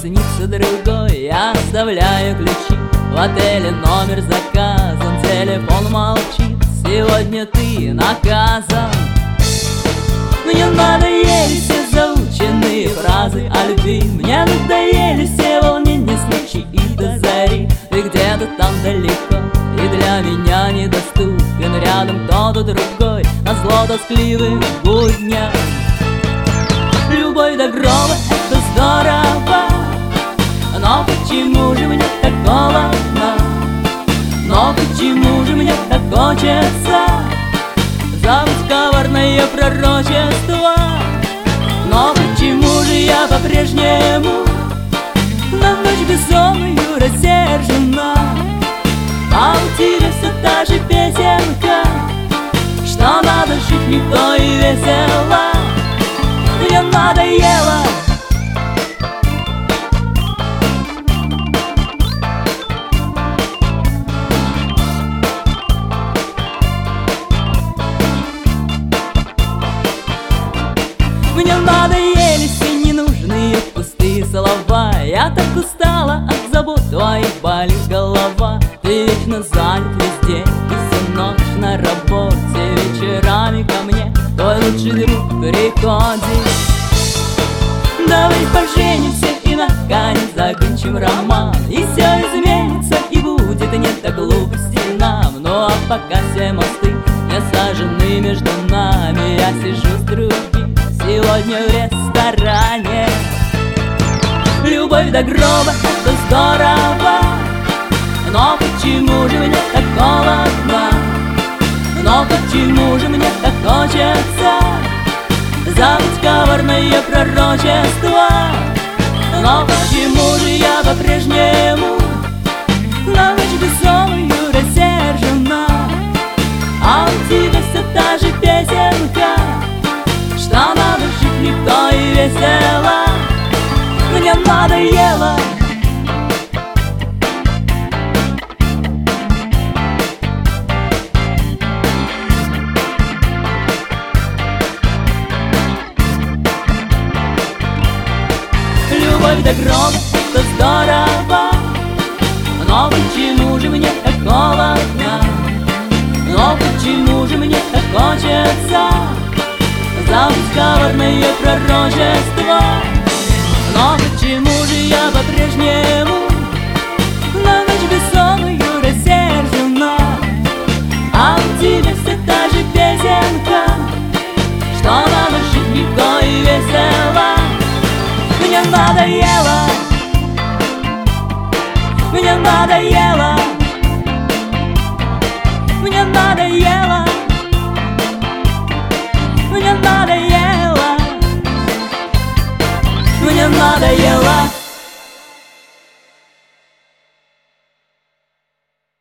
снится другой. Я оставляю ключи в отеле, номер заказан, телефон молчит. Сегодня ты наказан. Мне надоели все заученные фразы о любви, мне надоели все волнения с ночи и до зари. Ты где-то там далеко и для меня недоступен, рядом кто-то другой назло тоскливым будням. Любовь до гроба — это здорово, но почему же мне так холодно? Но почему же мне так хочется забыть коварное пророчество? Но почему же я по-прежнему на ночь бессонную рассержена? А у тебя все та же песенка, что надо жить легко и весело. Мне надоело. Мне надоели все ненужные пустые слова. Я так устала от забот твоих, болит голова. Ты вечно занят везде и всю ночь на работе. Вечерами ко мне твой лучший друг приходит. Давай поженимся и наконец закончим роман, и все изменится, и будет не так глупости нам. Ну а пока все мосты не сожжены между нами, я сижу с другим сегодня в ресторане. Любовь до гроба — это здорово, но почему же мне так холодно? Но почему же мне так хочется забыть коварное пророчество? Но почему же я по-прежнему на ночь бессонную рассержена? А у тебя все та же песенка, что надо жить легко и весело. Мне надоело. Любовь до гроба — это здорово, но почему же мне так холодно? Но почему же мне так хочется забыть коварное пророчество? Но почему же я по-прежнему на ночь бессонную рассержена? А у тебя все та же песенка, что надо жить легко и весело. Мне надоело. Мне надоело.